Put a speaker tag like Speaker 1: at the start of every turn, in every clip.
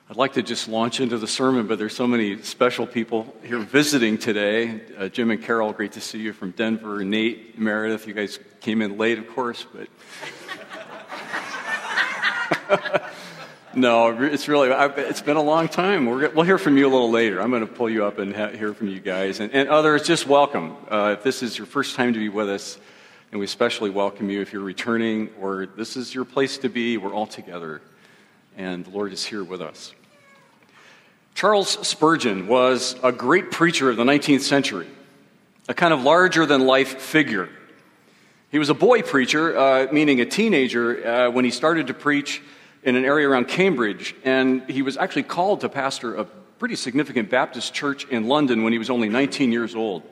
Speaker 1: I'd like to just launch into the sermon, but there's so many special people here visiting today. Jim and Carol, great to see you from Denver. Nate, Meredith, you guys came in late, of course, but... No, it's been a long time. We'll hear from you a little later. I'm going to pull you up and hear from you guys. And others, just welcome. If this is your first time to be with us, and we especially welcome you if you're returning or this is your place to be, we're all together, and the Lord is here with us. Charles Spurgeon was a great preacher of the 19th century, a kind of larger-than-life figure. He was a boy preacher, meaning a teenager, when he started to preach in an area around Cambridge, and he was actually called to pastor a pretty significant Baptist church in London when he was only 19 years old.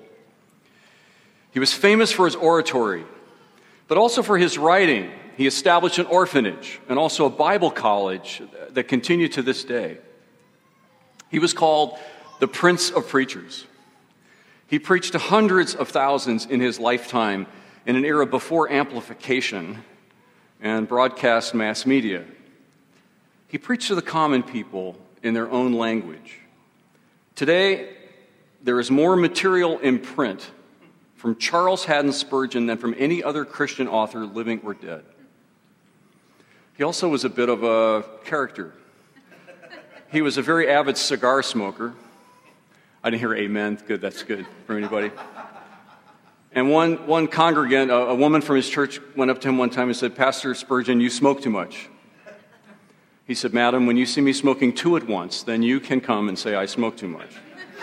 Speaker 1: He was famous for his oratory, but also for his writing. He established an orphanage and also a Bible college that continue to this day. He was called the Prince of Preachers. He preached to hundreds of thousands in his lifetime in an era before amplification and broadcast mass media. He preached to the common people in their own language. Today, there is more material in print from Charles Haddon Spurgeon than from any other Christian author living or dead. He also was a bit of a character. He was a very avid cigar smoker. I didn't hear amen. Good, that's good for anybody. And one congregant, a woman from his church, went up to him one time and said, "Pastor Spurgeon, you smoke too much." He said, "Madam, when you see me smoking two at once, then you can come and say I smoke too much."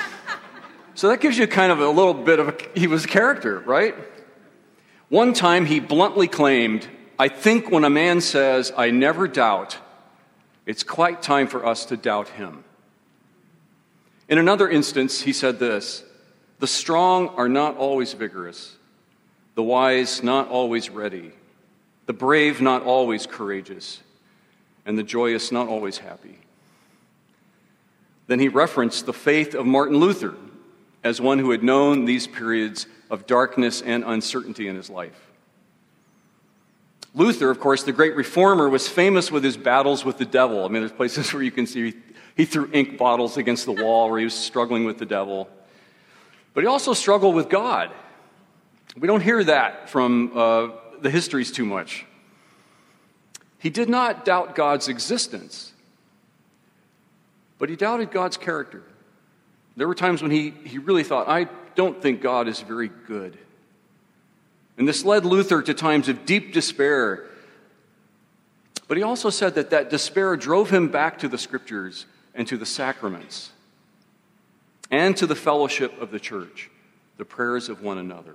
Speaker 1: So that gives you kind of a little bit of he was a character, right? One time he bluntly claimed, "I think when a man says, 'I never doubt,' it's quite time for us to doubt him." In another instance, he said this, "The strong are not always vigorous, the wise not always ready, the brave not always courageous, and the joyous not always happy." Then he referenced the faith of Martin Luther as one who had known these periods of darkness and uncertainty in his life. Luther, of course, the great reformer, was famous with his battles with the devil. I mean, there's places where you can see he threw ink bottles against the wall where he was struggling with the devil. But he also struggled with God. We don't hear that from the histories too much. He did not doubt God's existence, but he doubted God's character. There were times when he really thought, "I don't think God is very good." And this led Luther to times of deep despair. But he also said that despair drove him back to the Scriptures and to the sacraments and to the fellowship of the church, the prayers of one another.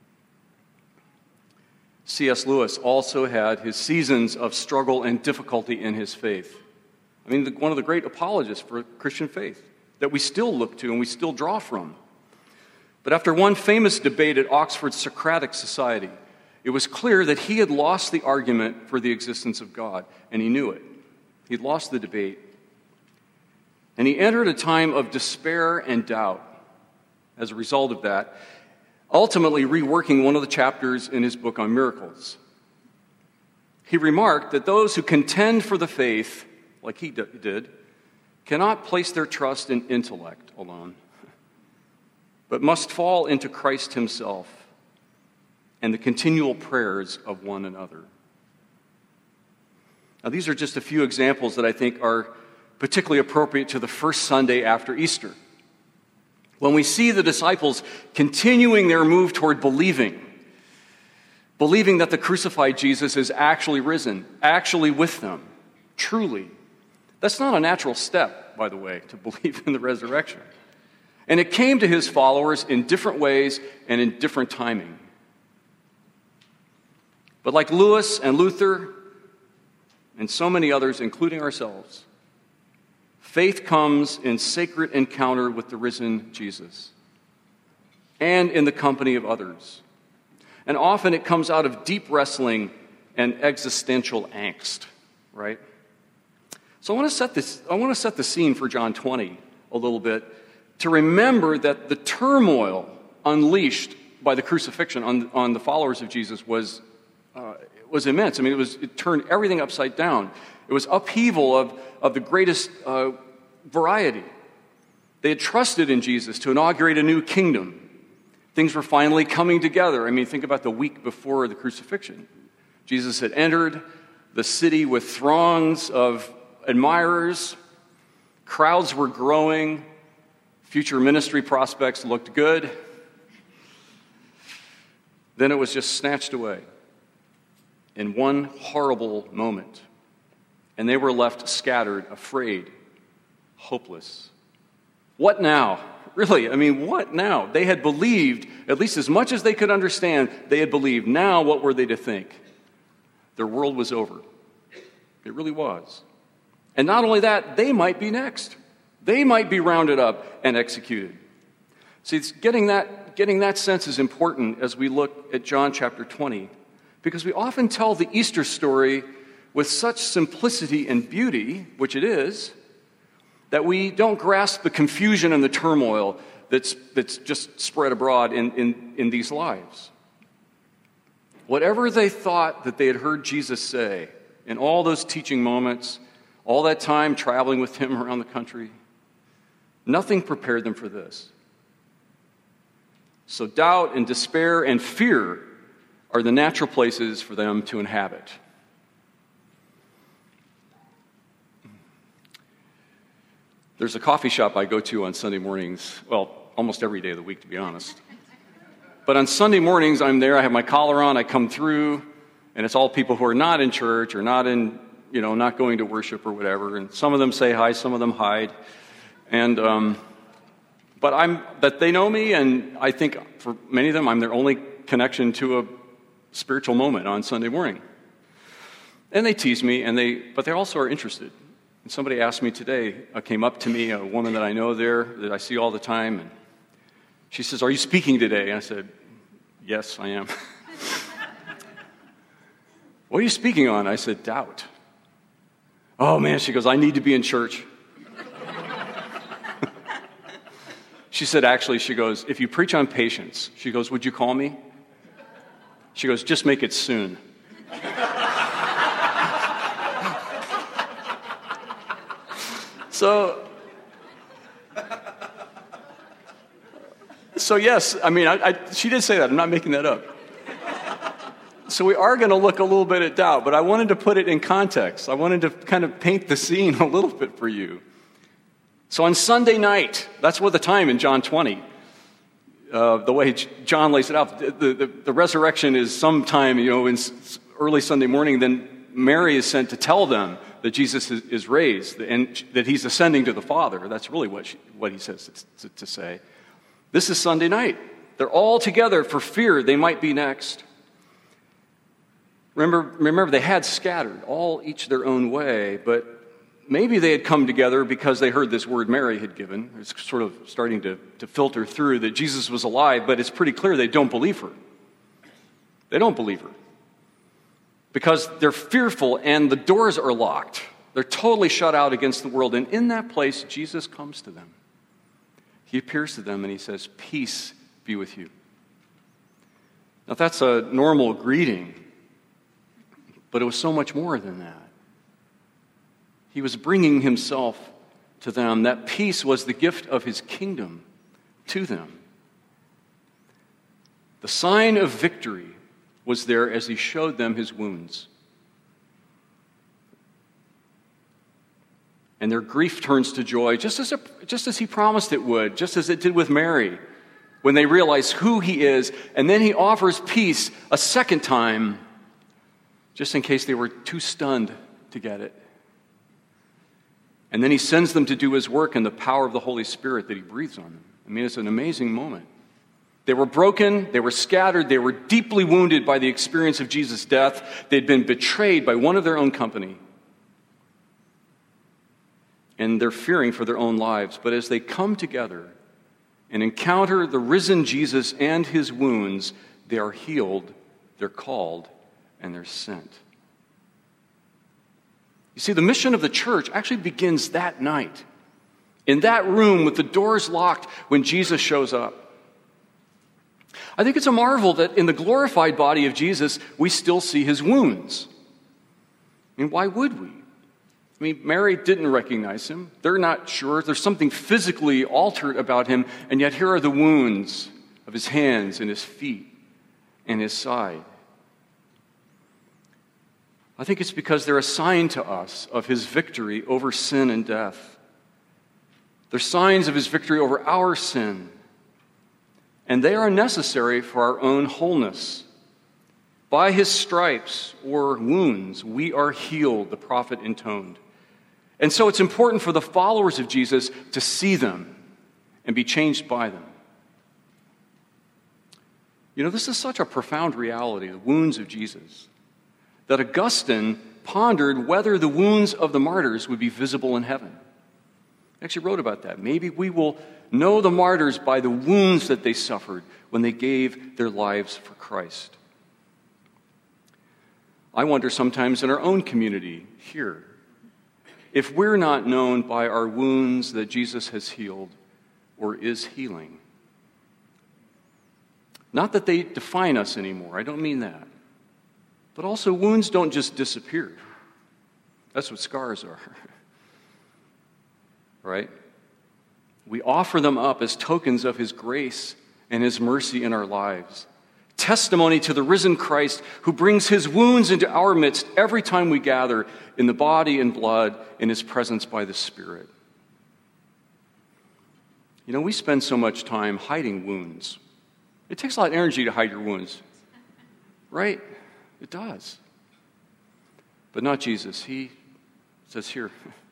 Speaker 1: C.S. Lewis also had his seasons of struggle and difficulty in his faith. I mean, one of the great apologists for Christian faith that we still look to and we still draw from. But after one famous debate at Oxford's Socratic Society, it was clear that he had lost the argument for the existence of God, and he knew it. He'd lost the debate. And he entered a time of despair and doubt as a result of that, ultimately reworking one of the chapters in his book on miracles. He remarked that those who contend for the faith, like he did, cannot place their trust in intellect alone, but must fall into Christ himself and the continual prayers of one another. Now, these are just a few examples that I think are particularly appropriate to the first Sunday after Easter. When we see the disciples continuing their move toward believing that the crucified Jesus is actually risen, actually with them, truly, that's not a natural step, by the way, to believe in the resurrection. And it came to his followers in different ways and in different timing. But like Lewis and Luther and so many others, including ourselves, faith comes in sacred encounter with the risen Jesus and in the company of others. And often it comes out of deep wrestling and existential angst, right? So I want to set the scene for John 20 a little bit to remember that the turmoil unleashed by the crucifixion on the followers of Jesus was was immense. I mean, it turned everything upside down. It was upheaval of the greatest variety. They had trusted in Jesus to inaugurate a new kingdom. Things were finally coming together. I mean, think about the week before the crucifixion. Jesus had entered the city with throngs of admirers. Crowds were growing. Future ministry prospects looked good. Then it was just snatched away in one horrible moment. And they were left scattered, afraid, hopeless. What now? Really, I mean, what now? They had believed, at least as much as they could understand, they had believed. Now, what were they to think? Their world was over. It really was. And not only that, they might be next. They might be rounded up and executed. See, getting that sense is important as we look at John chapter 20, because we often tell the Easter story with such simplicity and beauty, which it is, that we don't grasp the confusion and the turmoil that's just spread abroad in these lives. Whatever they thought that they had heard Jesus say in all those teaching moments, all that time traveling with him around the country, nothing prepared them for this. So doubt and despair and fear are the natural places for them to inhabit. There's a coffee shop I go to on Sunday mornings, well, almost every day of the week, to be honest. But on Sunday mornings, I'm there, I have my collar on, I come through, and it's all people who are not in church or not going to worship or whatever. And some of them say hi, some of them hide. And but they know me, and I think for many of them, I'm their only connection to a spiritual moment on Sunday morning. And they tease me, but they also are interested. And somebody asked me today, came up to me, a woman that I know there, that I see all the time, and she says, "Are you speaking today?" And I said, "Yes, I am." "What are you speaking on?" I said, "Doubt." "Oh man," she goes, "I need to be in church." She said, actually, she goes, "If you preach on patience," she goes, "would you call me?" She goes, "Just make it soon." So yes, I mean, she did say that. I'm not making that up. So we are going to look a little bit at doubt, but I wanted to put it in context. I wanted to kind of paint the scene a little bit for you. So on Sunday night, that's what the time in John 20, the way John lays it out, the resurrection is sometime, in early Sunday morning. Then Mary is sent to tell them that Jesus is raised and that he's ascending to the Father. That's really what he says to say. This is Sunday night. They're all together for fear they might be next. Remember, they had scattered, all each their own way, but maybe they had come together because they heard this word Mary had given. It's sort of starting to filter through that Jesus was alive, but it's pretty clear they don't believe her. They don't believe her. Because they're fearful and the doors are locked. They're totally shut out against the world. And in that place, Jesus comes to them. He appears to them and he says, "Peace be with you." Now that's a normal greeting, but it was so much more than that. He was bringing himself to them. That peace was the gift of his kingdom to them. The sign of victory was there as he showed them his wounds. And their grief turns to joy, just as he promised it would, just as it did with Mary, when they realize who he is. And then he offers peace a second time, just in case they were too stunned to get it. And then he sends them to do his work in the power of the Holy Spirit that he breathes on them. I mean, it's an amazing moment. They were broken, they were scattered, they were deeply wounded by the experience of Jesus' death. They'd been betrayed by one of their own company. And they're fearing for their own lives. But as they come together and encounter the risen Jesus and his wounds, they are healed, they're called, and they're sent. You see, the mission of the church actually begins that night, in that room with the doors locked when Jesus shows up. I think it's a marvel that in the glorified body of Jesus, we still see his wounds. I mean, why would we? I mean, Mary didn't recognize him. They're not sure. There's something physically altered about him, and yet here are the wounds of his hands and his feet and his side. I think it's because they're a sign to us of his victory over sin and death. They're signs of his victory over our sin, and they are necessary for our own wholeness. By his stripes or wounds, we are healed, the prophet intoned. And so it's important for the followers of Jesus to see them and be changed by them. You know, this is such a profound reality, the wounds of Jesus, that Augustine pondered whether the wounds of the martyrs would be visible in heaven. He actually wrote about that. Maybe we will know the martyrs by the wounds that they suffered when they gave their lives for Christ. I wonder sometimes in our own community here, if we're not known by our wounds that Jesus has healed or is healing. Not that they define us anymore, I don't mean that. But also, wounds don't just disappear. That's what scars are. Right? We offer them up as tokens of his grace and his mercy in our lives. Testimony to the risen Christ who brings his wounds into our midst every time we gather in the body and blood in his presence by the Spirit. You know, we spend so much time hiding wounds. It takes a lot of energy to hide your wounds, right? It does. But not Jesus. He says here.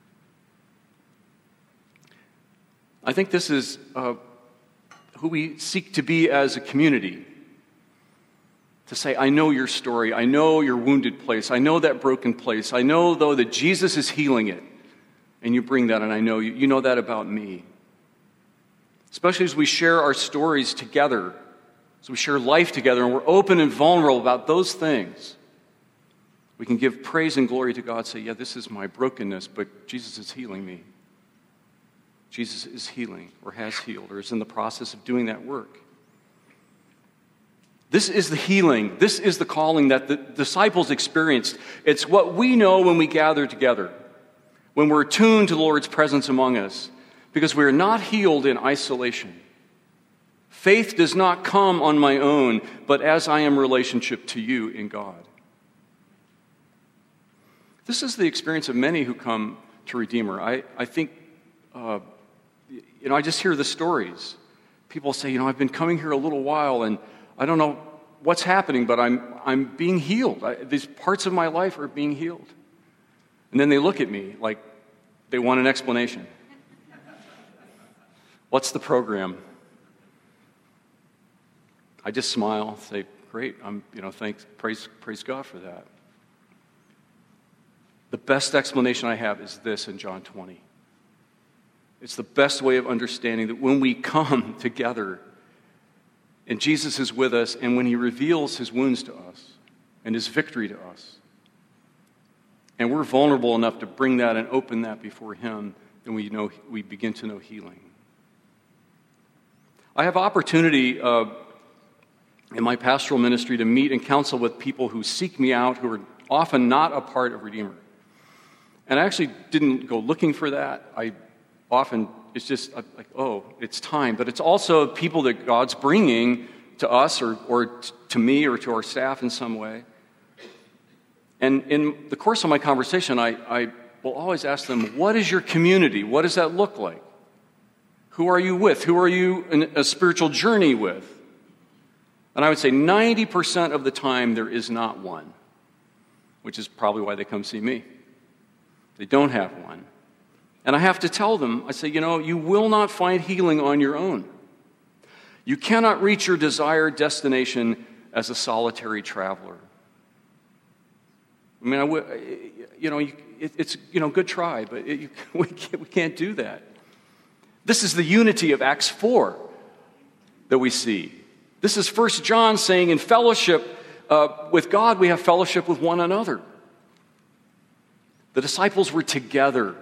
Speaker 1: I think this is who we seek to be as a community. To say, I know your story. I know your wounded place. I know that broken place. I know, though, that Jesus is healing it. And you bring that, and I know you know that about me. Especially as we share our stories together, as we share life together, and we're open and vulnerable about those things. We can give praise and glory to God, say, yeah, this is my brokenness, but Jesus is healing me. Jesus is healing, or has healed, or is in the process of doing that work. This is the healing. This is the calling that the disciples experienced. It's what we know when we gather together, when we're attuned to the Lord's presence among us, because we are not healed in isolation. Faith does not come on my own, but as I am relationship to you in God. This is the experience of many who come to Redeemer. I think, I just hear the stories. People say, I've been coming here a little while, and I don't know what's happening, but I'm being healed. These parts of my life are being healed. And then they look at me like they want an explanation. What's the program? I just smile, say, great, thanks, praise God for that. The best explanation I have is this in John 20. It's the best way of understanding that when we come together and Jesus is with us, and when he reveals his wounds to us and his victory to us, and we're vulnerable enough to bring that and open that before him, then we begin to know healing. I have opportunity in my pastoral ministry to meet and counsel with people who seek me out, who are often not a part of Redeemer. And I actually didn't go looking for that. It's just like, it's time. But it's also people that God's bringing to us or to me or to our staff in some way. And in the course of my conversation, I will always ask them, what is your community? What does that look like? Who are you with? Who are you in a spiritual journey with? And I would say 90% of the time there is not one, which is probably why they come see me. They don't have one. And I have to tell them, I say, you will not find healing on your own. You cannot reach your desired destination as a solitary traveler. I mean, it's good try, but we can't do that. This is the unity of Acts 4 that we see. This is 1 John saying in fellowship with God, we have fellowship with one another. The disciples were together.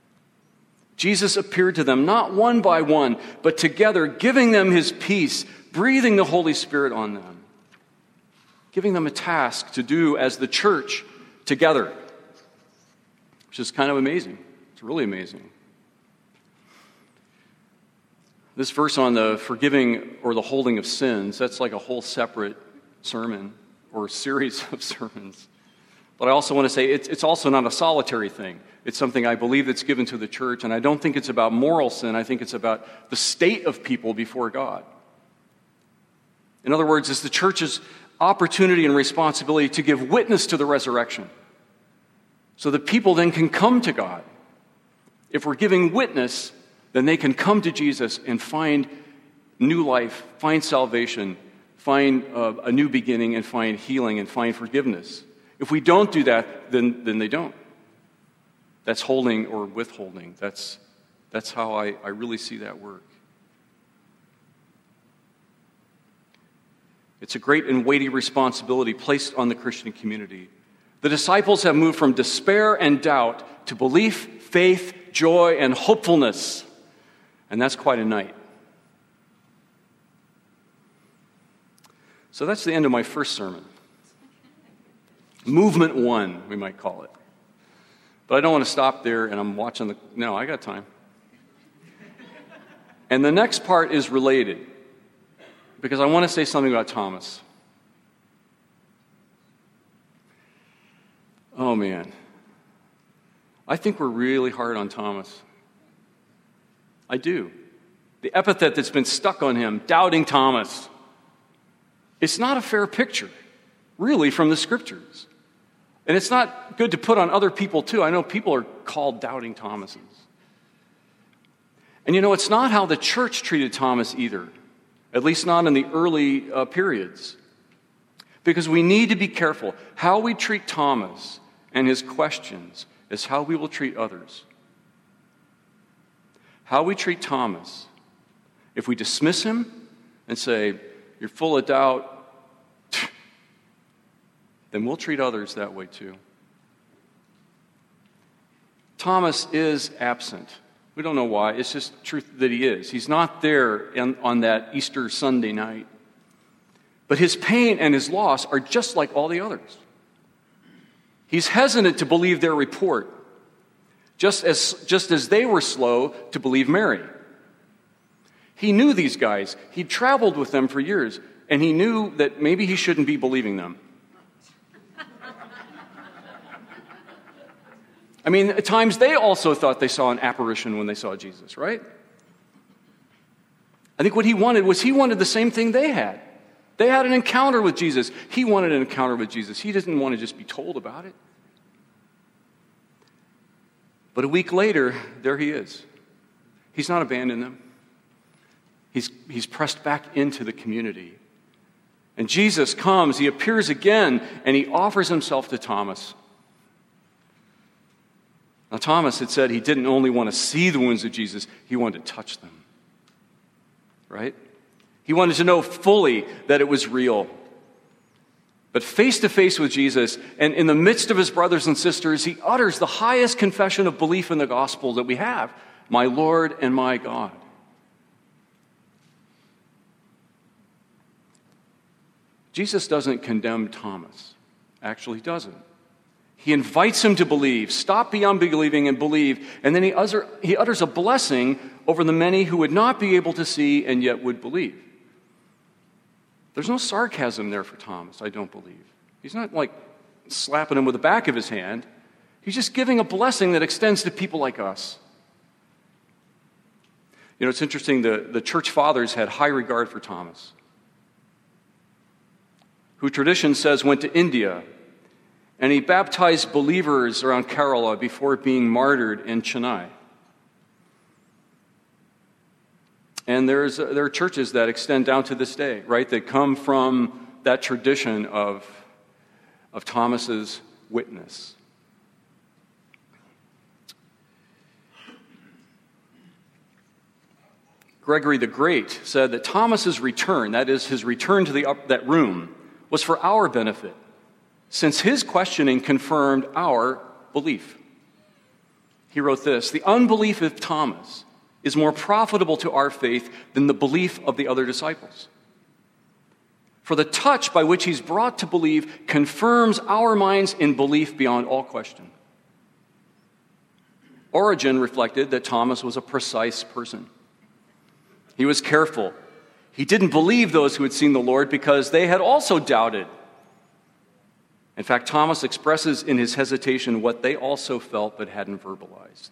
Speaker 1: Jesus appeared to them, not one by one, but together, giving them his peace, breathing the Holy Spirit on them, giving them a task to do as the church together, which is kind of amazing. It's really amazing. This verse on the forgiving or the holding of sins, that's like a whole separate sermon or series of sermons. But I also want to say it's also not a solitary thing. It's something I believe that's given to the church, and I don't think it's about moral sin. I think it's about the state of people before God. In other words, it's the church's opportunity and responsibility to give witness to the resurrection so that people then can come to God. If we're giving witness, then they can come to Jesus and find new life, find salvation, find a new beginning, and find healing and find forgiveness. If we don't do that, then they don't. That's holding or withholding. That's how I really see that work. It's a great and weighty responsibility placed on the Christian community. The disciples have moved from despair and doubt to belief, faith, joy, and hopefulness. And that's quite a night. So that's the end of my first sermon. Movement 1, we might call it. But I don't want to stop there, and I'm watching No, I got time. And the next part is related, because I want to say something about Thomas. Oh, man. I think we're really hard on Thomas. I do. The epithet that's been stuck on him, doubting Thomas, it's not a fair picture, really, from the Scriptures. And it's not good to put on other people, too. I know people are called doubting Thomases. And it's not how the church treated Thomas either, at least not in the early periods. Because we need to be careful. How we treat Thomas and his questions is how we will treat others. How we treat Thomas, if we dismiss him and say, "You're full of doubt," then we'll treat others that way too. Thomas is absent. We don't know why. It's just truth that he is. He's not there on that Easter Sunday night. But his pain and his loss are just like all the others. He's hesitant to believe their report, just as they were slow to believe Mary. He knew these guys. He'd traveled with them for years, and he knew that maybe he shouldn't be believing them. I mean, at times they also thought they saw an apparition when they saw Jesus, right? I think what he wanted the same thing they had. They had an encounter with Jesus. He wanted an encounter with Jesus. He didn't want to just be told about it. But a week later, there he is. He's not abandoned them. He's pressed back into the community. And Jesus comes, he appears again, and he offers himself to Thomas. Now, Thomas had said he didn't only want to see the wounds of Jesus, he wanted to touch them. Right? He wanted to know fully that it was real. But face to face with Jesus, and in the midst of his brothers and sisters, he utters the highest confession of belief in the gospel that we have: "My Lord and my God." Jesus doesn't condemn Thomas. Actually, he doesn't. He invites him to believe. Stop the unbelieving and believe. And then he utters a blessing over the many who would not be able to see and yet would believe. There's no sarcasm there for Thomas, I don't believe. He's not like slapping him with the back of his hand. He's just giving a blessing that extends to people like us. It's interesting, the church fathers had high regard for Thomas, who tradition says went to India, and he baptized believers around Kerala before being martyred in Chennai. And there are churches that extend down to this day, right, that come from that tradition of Thomas's witness. Gregory the Great said that Thomas's return, that is, his return to that room, was for our benefit, since his questioning confirmed our belief. He wrote this: "The unbelief of Thomas is more profitable to our faith than the belief of the other disciples. For the touch by which he's brought to believe confirms our minds in belief beyond all question. Origen reflected that Thomas was a precise person. He was careful. He didn't believe those who had seen the Lord because they had also doubted. In fact, Thomas expresses in his hesitation what they also felt but hadn't verbalized.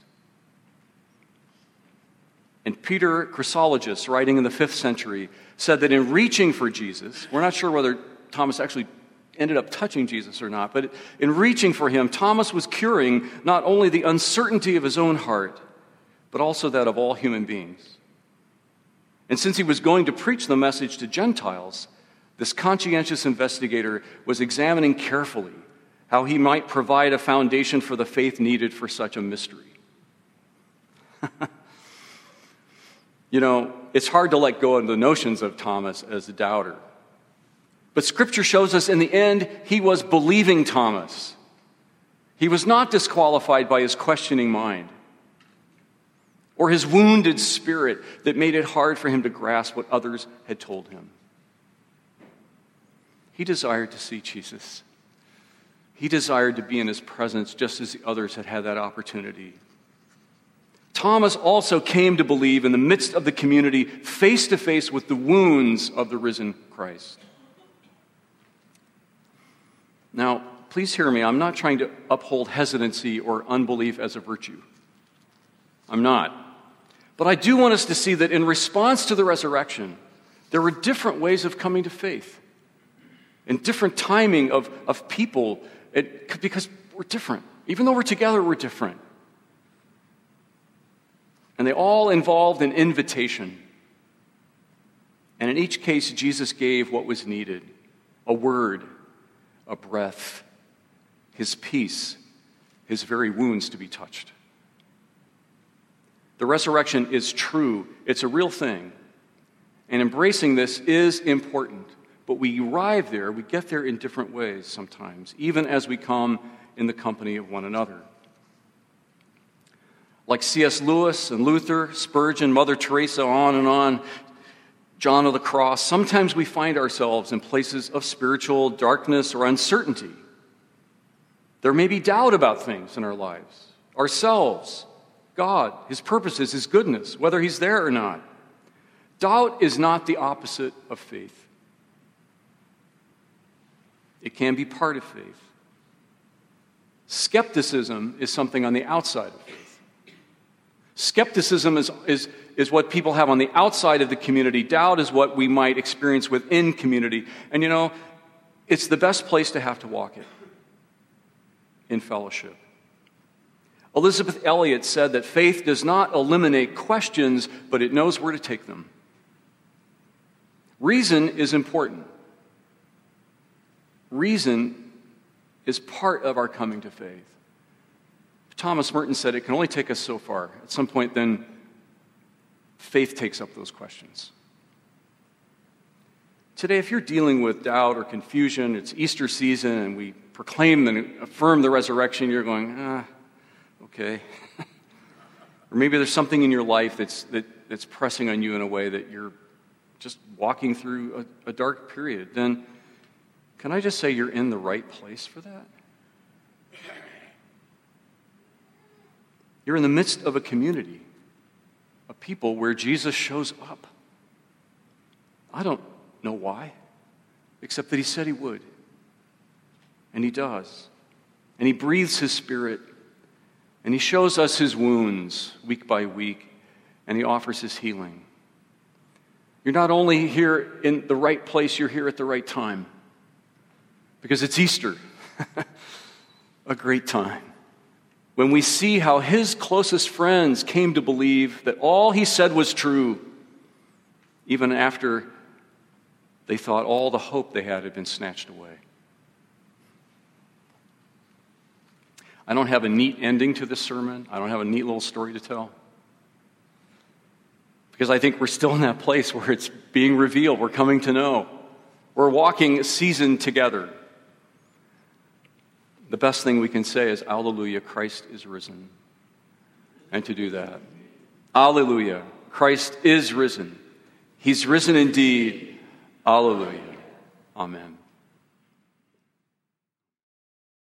Speaker 1: And Peter Chrysologus, writing in the 5th century, said that in reaching for Jesus, we're not sure whether Thomas actually ended up touching Jesus or not, but in reaching for him, Thomas was curing not only the uncertainty of his own heart, but also that of all human beings. And since he was going to preach the message to Gentiles, this conscientious investigator was examining carefully how he might provide a foundation for the faith needed for such a mystery. You know, it's hard to let go of the notions of Thomas as a doubter. But Scripture shows us in the end, he was believing Thomas. He was not disqualified by his questioning mind or his wounded spirit that made it hard for him to grasp what others had told him. He desired to see Jesus. He desired to be in his presence just as the others had had that opportunity. Thomas also came to believe in the midst of the community, face to face with the wounds of the risen Christ. Now, please hear me. I'm not trying to uphold hesitancy or unbelief as a virtue. I'm not. But I do want us to see that in response to the resurrection, there were different ways of coming to faith and different timing of people because we're different. Even though we're together, we're different. And they all involved an invitation. And in each case, Jesus gave what was needed: a word, a breath, his peace, his very wounds to be touched. The resurrection is true. It's a real thing. And embracing this is important. But we arrive there, we get there in different ways sometimes, even as we come in the company of one another. Like C.S. Lewis and Luther, Spurgeon, Mother Teresa, on, John of the Cross, sometimes we find ourselves in places of spiritual darkness or uncertainty. There may be doubt about things in our lives, ourselves, God, his purposes, his goodness, whether he's there or not. Doubt is not the opposite of faith. It can be part of faith. Skepticism is something on the outside of faith. Skepticism is what people have on the outside of the community. Doubt is what we might experience within community. And you know, it's the best place to have to walk it, in fellowship. Elizabeth Elliot said that faith does not eliminate questions, but it knows where to take them. Reason is important. Reason is part of our coming to faith. Thomas Merton said it can only take us so far. At some point, then, faith takes up those questions. Today, if you're dealing with doubt or confusion, it's Easter season, and we proclaim and affirm the resurrection, you're going, okay. Or maybe there's something in your life that's pressing on you in a way that you're just walking through a dark period. Then, can I just say you're in the right place for that? You're in the midst of a community, of people where Jesus shows up. I don't know why, except that he said he would. And he does. And he breathes his Spirit. And he shows us his wounds week by week. And he offers his healing. You're not only here in the right place, you're here at the right time. Because it's Easter. A great time. When we see how his closest friends came to believe that all he said was true, even after they thought all the hope they had been snatched away. I don't have a neat ending to this sermon. I don't have a neat little story to tell. Because I think we're still in that place where it's being revealed. We're coming to know. We're walking a season together. The best thing we can say is, Alleluia, Christ is risen. And to do that, Alleluia, Christ is risen. He's risen indeed. Alleluia. Amen.